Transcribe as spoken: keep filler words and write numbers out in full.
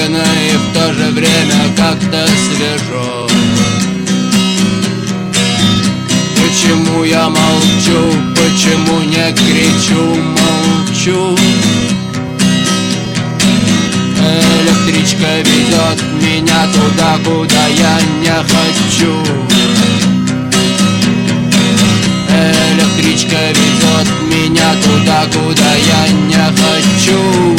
спокойно и в то же время как-то свежо. Почему я молчу, почему не кричу, молчу? Электричка везет меня туда, куда я не хочу. Электричка везет меня туда, куда я не хочу.